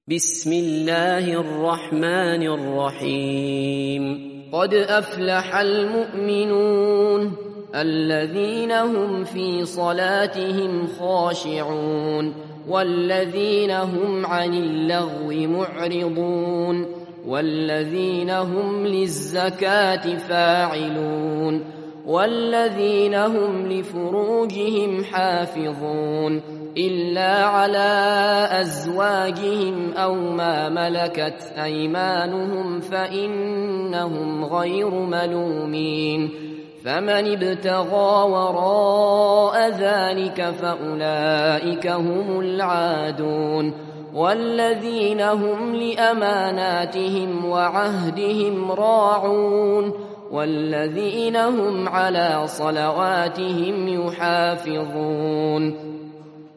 بسم الله الرحمن الرحيم. قد أفلح المؤمنون الذين هم في صلاتهم خاشعون والذين هم عن اللغو معرضون والذين هم للزكاة فاعلون والذين هم لفروجهم حافظون إلا على أزواجهم أو ما ملكت أيمانهم فإنهم غير ملومين، فمن ابتغى وراء ذلك فأولئك هم العادون. والذين هم لأماناتهم وعهدهم راعون والذين هم على صلواتهم يحافظون.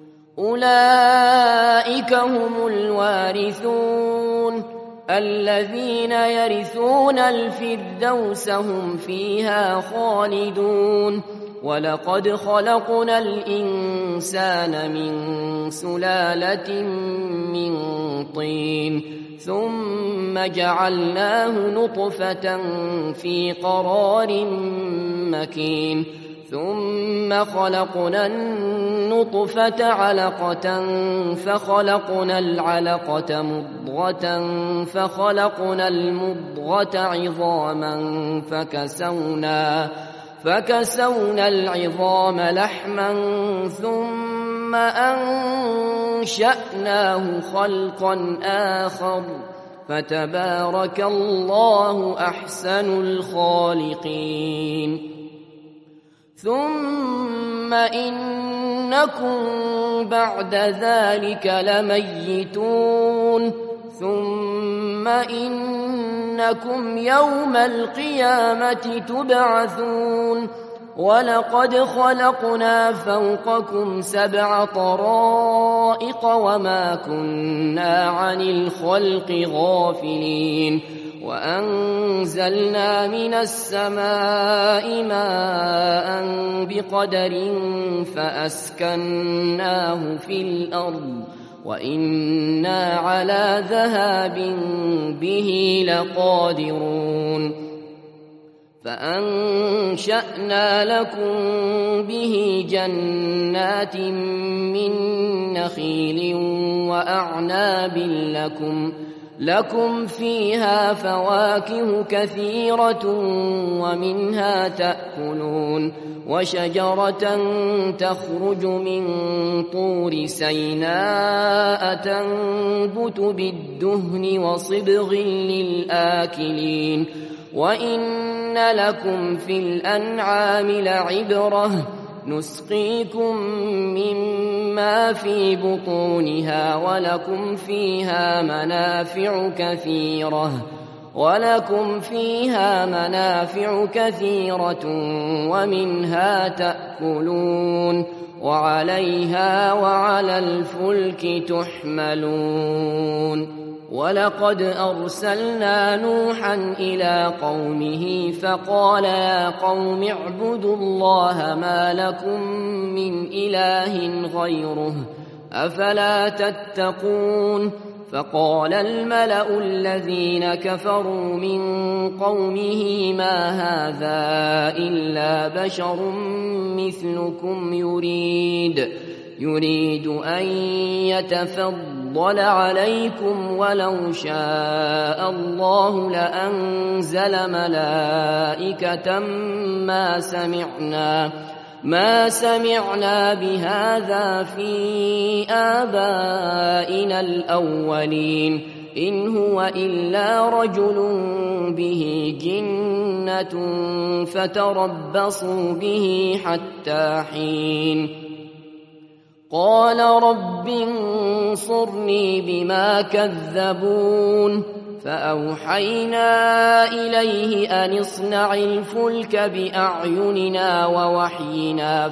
أولئك هم الوارثون الذين يرثون الفردوس هم فيها خالدون. ولقد خلقنا الإنسان من سلالة من طين ثم جعلناه نطفة في قرار مكين ثم خلقنا النطفة علقة فخلقنا العلقة مضغة فخلقنا المضغة عظاما فكسونا العظام لحما ثم أنشأناه خلقا آخر فتبارك الله أحسن الخالقين. ثم إنكم بعد ذلك لميتون ثم إنكم يوم القيامة تبعثون. ولقد خلقنا فوقكم 7 طرائق وما كنا عن الخلق غافلين وأنزلنا من السماء ماء بقدر فأسكناه في الأرض وإنا على ذهاب به لقادرون. فأنشأنا لكم به جنات من نخيل وأعناب لكم فيها فواكه كثيرة ومنها تأكلون. وشجرة تخرج من طور سيناء تنبت بالدهن وصبغ للآكلين. وإن لكم في الأنعام لعبرة نسقيكم مما في بطونها ولكم فيها منافع كثيرة ومنها تأكلون وعليها وعلى الفلك تحملون. ولقد أرسلنا نوحا إلى قومه فقال يا قوم اعبدوا الله ما لكم من إله غيره أفلا تتقون. فقال الملأ الذين كفروا من قومه ما هذا إلا بشر مثلكم يريد أن يتفضل عليكم ولو شاء الله لأنزل ملائكة ما سمعنا بهذا في آبائنا الأولين إن هو إلا رجل به جنة فتربصوا به حتى حين. قال رب انصرني بما كذبون. فأوحينا إليه أن اصنع الفلك بأعيننا ووحينا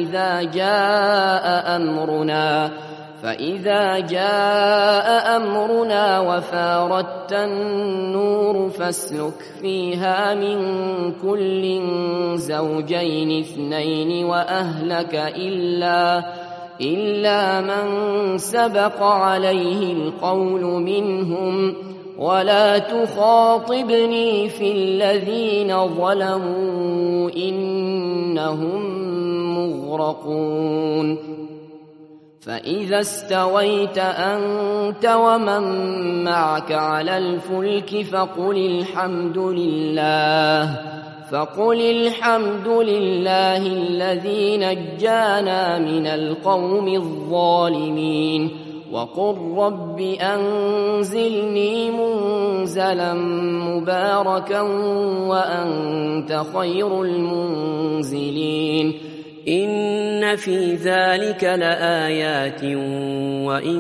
فإذا جاء أمرنا وفاردت النور فاسلك فيها من كل زوجين 2 وأهلك إلا من سبق عليه القول منهم ولا تخاطبني في الذين ظلموا إنهم مغرقون فإذا استويت أنت ومن معك على الفلك فقل الحمد لله الذي نجانا من القوم الظالمين وقل رب أنزلني منزلا مباركا وأنت خير المنزلين إن في ذلك لآيات وإن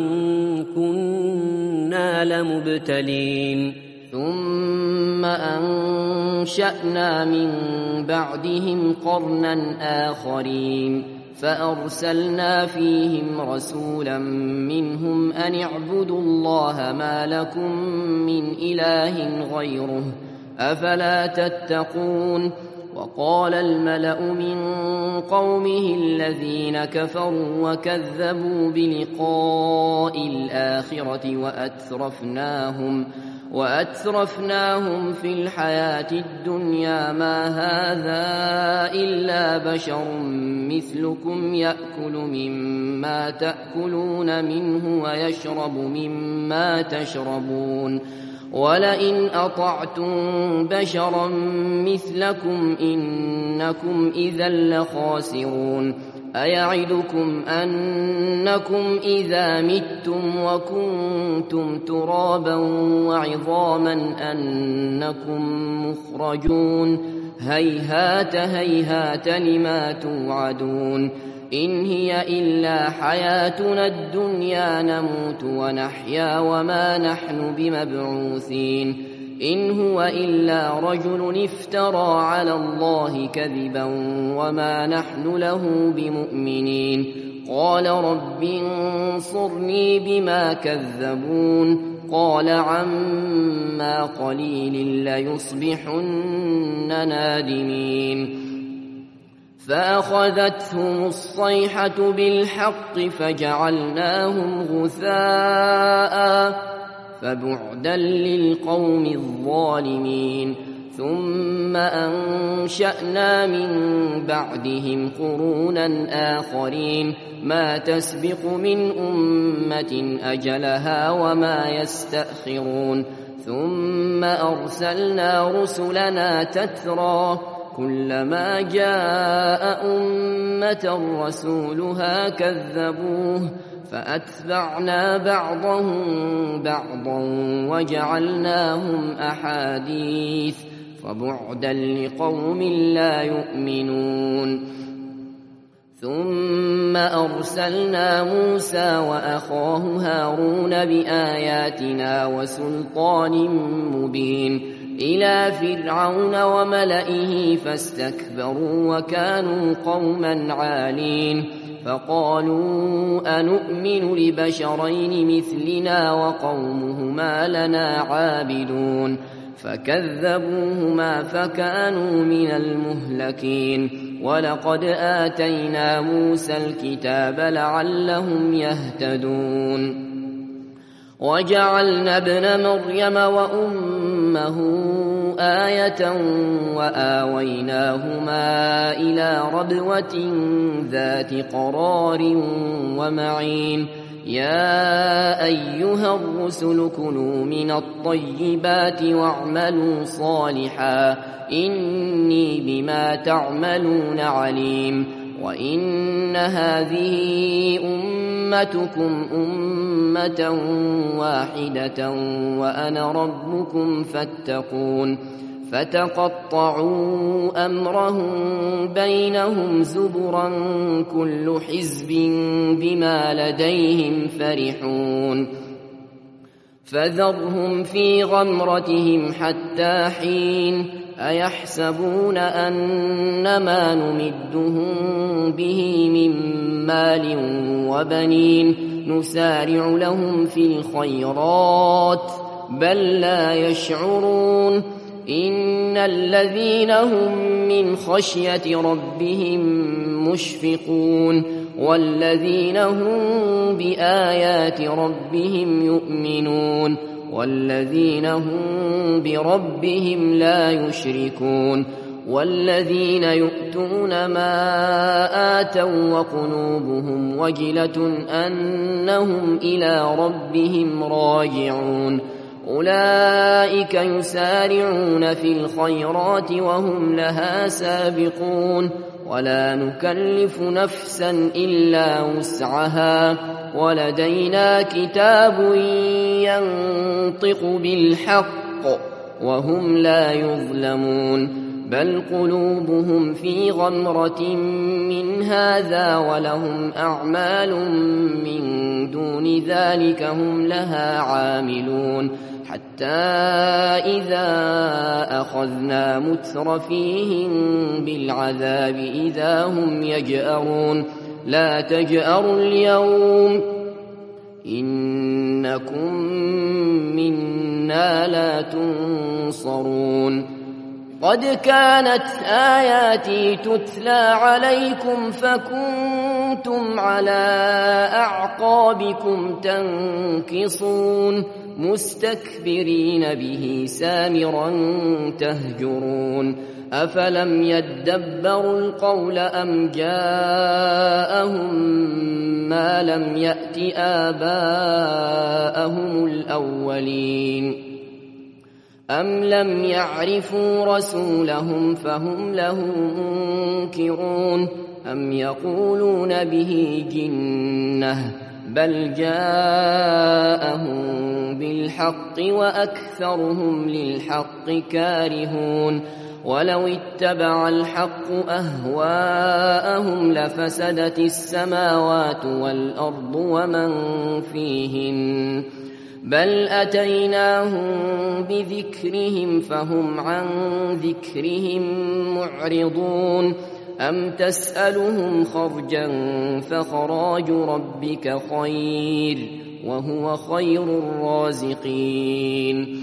كنا لمبتلين ثم أنشأنا من بعدهم قرنا آخرين فأرسلنا فيهم رسولا منهم أن اعبدوا الله ما لكم من إله غيره أفلا تتقون وقال الملأ من قومه الذين كفروا وكذبوا بلقاء الآخرة وأترفناهم في الحياة الدنيا ما هذا إلا بشر مثلكم يأكل مما تأكلون منه ويشرب مما تشربون ولئن أطعتم بشرا مثلكم إنكم إذا لخاسرون أيعدكم أنكم إذا متم وكنتم ترابا وعظاما أنكم مخرجون هيهات هيهات لما توعدون إن هي إلا حياتنا الدنيا نموت ونحيا وما نحن بمبعوثين إن هو إلا رجل افترى على الله كذبا وما نحن له بمؤمنين قال رب انصرني بما كذبون قال عما قليل ليصبحن نادمين فأخذتهم الصيحة بالحق فجعلناهم غثاء فبعدا للقوم الظالمين ثم أنشأنا من بعدهم قرونا آخرين ما تسبق من أمة أجلها وما يستأخرون ثم أرسلنا رسلنا تترى كلما جاء أمة رسولها كذبوه فأتبعنا بعضهم بعضا وجعلناهم أحاديث فبعدا لقوم لا يؤمنون ثم أرسلنا موسى وأخاه هارون بآياتنا وسلطان مبين إلى فرعون وملئه فاستكبروا وكانوا قوما عالين فقالوا أنؤمن لبشرين مثلنا وقومهما لنا عابدون فكذبوهما فكانوا من المهلكين ولقد آتينا موسى الكتاب لعلهم يهتدون وجعلنا ابن مريم وأمه آية وآويناهما إلى ربوة ذات قرار ومعين يا أيها الرسل كلوا من الطيبات واعملوا صالحا إني بما تعملون عليم وإن هذه أمتكم أمة واحدة وأنا ربكم فاتقون فتقطعوا أمرهم بينهم زبرا كل حزب بما لديهم فرحون فذرهم في غمرتهم حتى حين أيحسبون أنما نمدهم به من مال وبنين نسارع لهم في الخيرات بل لا يشعرون إن الذين هم من خشية ربهم مشفقون والذين هم بآيات ربهم يؤمنون والذين هم بربهم لا يشركون والذين يؤتون ما آتوا وقلوبهم وجلة أنهم إلى ربهم راجعون أولئك يسارعون في الخيرات وهم لها سابقون ولا نكلف نفسا إلا وسعها ولدينا كتاب ينطق بالحق وهم لا يظلمون بل قلوبهم في غمرة من هذا ولهم أعمال من دون ذلك هم لها عاملون حتى إذا أخذنا مترفيهم بالعذاب إذا هم يجأرون لا تجأروا اليوم إنكم منا لا تنصرون قد كانت آياتي تتلى عليكم فكنتم على أعقابكم تنكصون مستكبرين به سامرا تهجرون أفلم يدبروا القول أم جاءهم ما لم يأت آباءهم الأولين أم لم يعرفوا رسولهم فهم له منكرون أم يقولون به جنة بل جاءهم بالحق وأكثرهم للحق كارهون ولو اتبع الحق أهواءهم لفسدت السماوات والأرض ومن فيهن بل أتيناهم بذكرهم فهم عن ذكرهم معرضون أم تسألهم خرجا فخراج ربك خير وهو خير الرازقين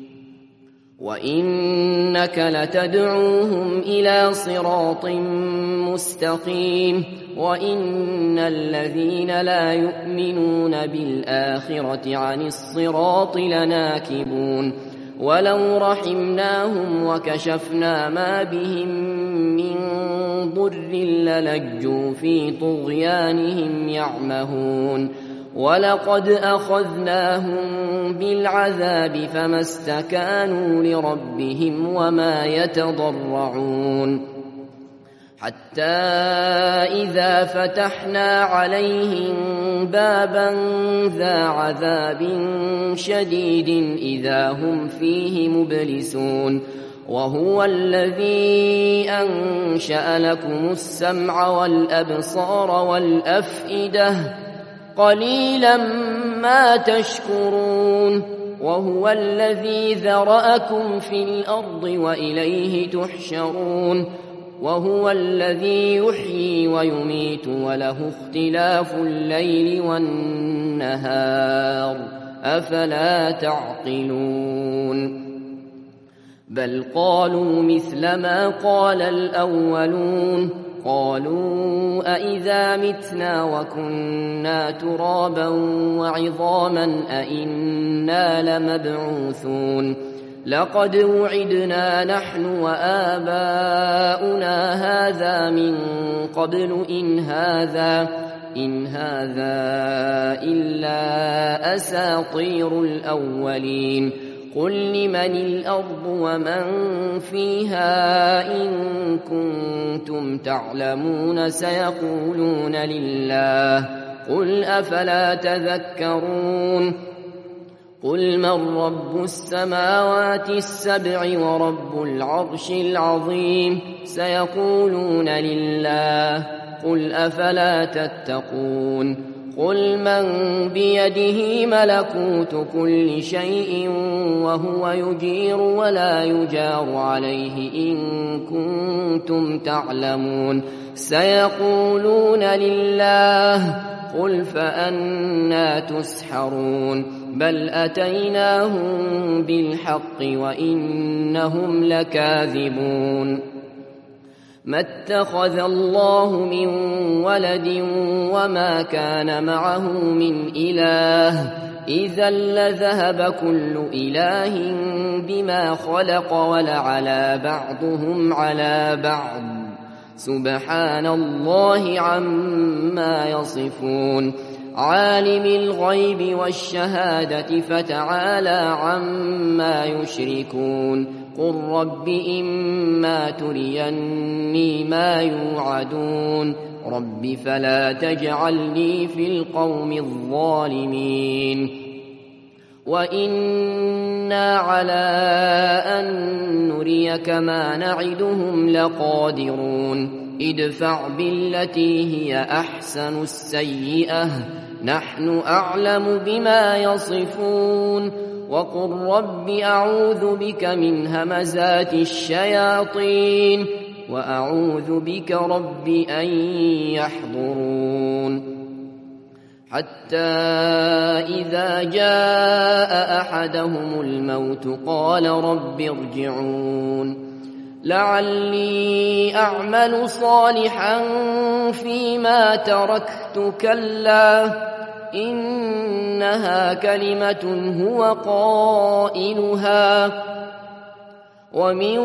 وإنك لتدعوهم إلى صراط مستقيم وإن الذين لا يؤمنون بالآخرة عن الصراط لناكبون ولو رحمناهم وكشفنا ما بهم من ضر للجوا في طغيانهم يعمهون ولقد أخذناهم بالعذاب فما استكانوا لربهم وما يتضرعون حتى إذا فتحنا عليهم بابا ذا عذاب شديد إذا هم فيه مبلسون وهو الذي أنشأ لكم السمع والأبصار والأفئدة قليلا ما تشكرون وهو الذي ذرأكم في الأرض وإليه تحشرون وهو الذي يحيي ويميت وله اختلاف الليل والنهار أفلا تعقلون بل قالوا مثل ما قال الأولون قالوا أئذا متنا وكنا ترابا وعظاما أئنا لمبعوثون لقد وعدنا نحن وآباؤنا هذا من قبل إن هذا إلا أساطير الأولين قل لمن الأرض ومن فيها إن كنتم تعلمون سيقولون لله قل أفلا تذكرون قل من رب السماوات السبع ورب العرش العظيم سيقولون لله قل أفلا تتقون قل من بيده ملكوت كل شيء وهو يجير ولا يجار عليه إن كنتم تعلمون سيقولون لله قل فأنى تسحرون بل أتيناهم بالحق وإنهم لكاذبون ما اتخذ الله من ولد وما كان معه من إله إذا لذهب كل إله بما خلق ولعلى بعضهم على بعض سبحان الله عما يصفون عالم الغيب والشهادة فتعالى عما يشركون قل رب إما تريني ما يوعدون رب فلا تجعلني في القوم الظالمين وإنا على أن نريك ما نعدهم لقادرون ادفع بالتي هي أحسن السيئة نحن أعلم بما يصفون وقل رب أعوذ بك من همزات الشياطين وأعوذ بك رب أن يحضرون حتى إذا جاء أحدهم الموت قال رب ارجعون لعلي أعمل صالحا فيما تركت كلا إنها كلمة هو قائلها ومن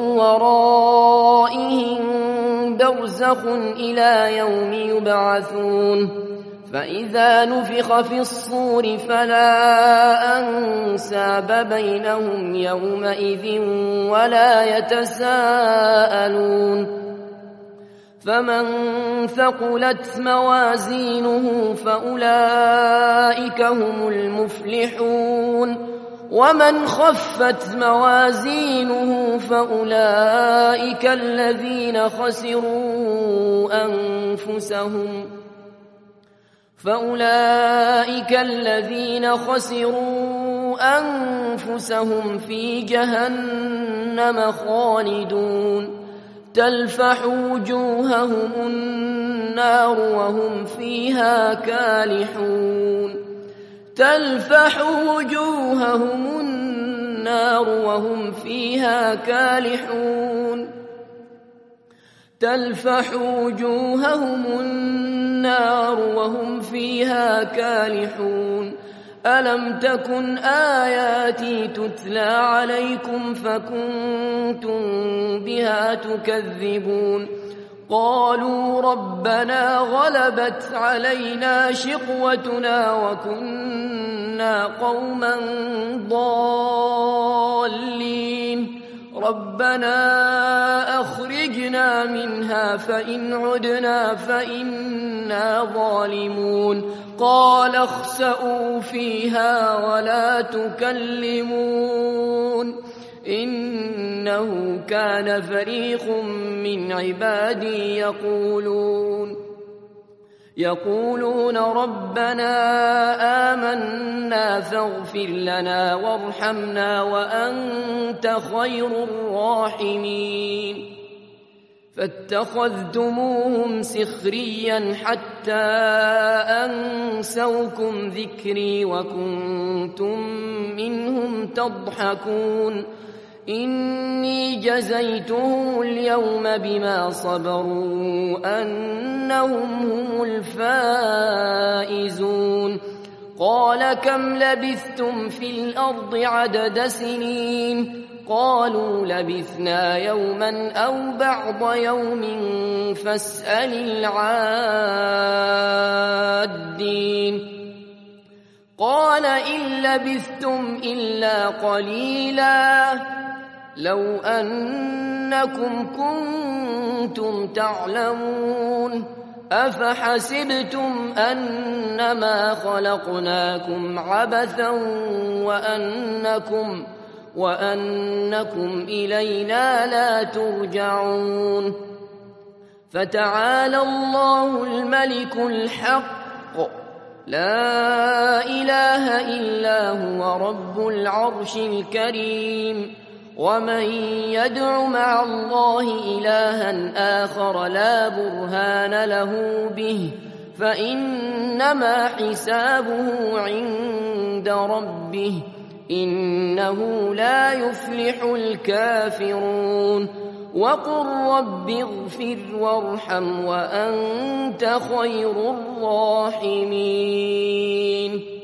ورائهم برزخ إلى يوم يبعثون فإذا نفخ في الصور فلا أنساب بينهم يومئذ ولا يتساءلون فمن ثقلت موازينه فأولئك هم المفلحون ومن خفت موازينه فأولئك الذين خسروا أنفسهم في جهنم خالدون تلفح وجوههم النار وهم فيها كالحون ألم تكن آياتي تتلى عليكم فكنتم بها تكذبون قالوا ربنا غلبت علينا شقوتنا وكنا قوما ضالين ربنا أخرجنا منها فإن عدنا فإنا ظالمون قال اخسئوا فيها ولا تكلمون إنه كان فريق من عبادي يقولون ربنا آمنا فاغفر لنا وارحمنا وأنت خير الراحمين فاتخذتموهم سخريا حتى أنسوكم ذكري وكنتم منهم تضحكون إني جزيتهم اليوم بما صبروا أنهم هم الفائزون قال كم لبثتم في الأرض عدد سنين قالوا لبثنا يوما أو بعض يوم فاسأل العادين قال إن لبثتم إلا قليلا لو أنكم كنتم تعلمون أفحسبتم أنما خلقناكم عبثا وأنكم إلينا لا ترجعون فتعالى الله الملك الحق لا إله إلا هو رب العرش الكريم ومن يدع مع الله إلها آخر لا برهان له به فإنما حسابه عند ربه إنه لا يفلح الكافرون وقل رب اغفر وارحم وأنت خير الراحمين.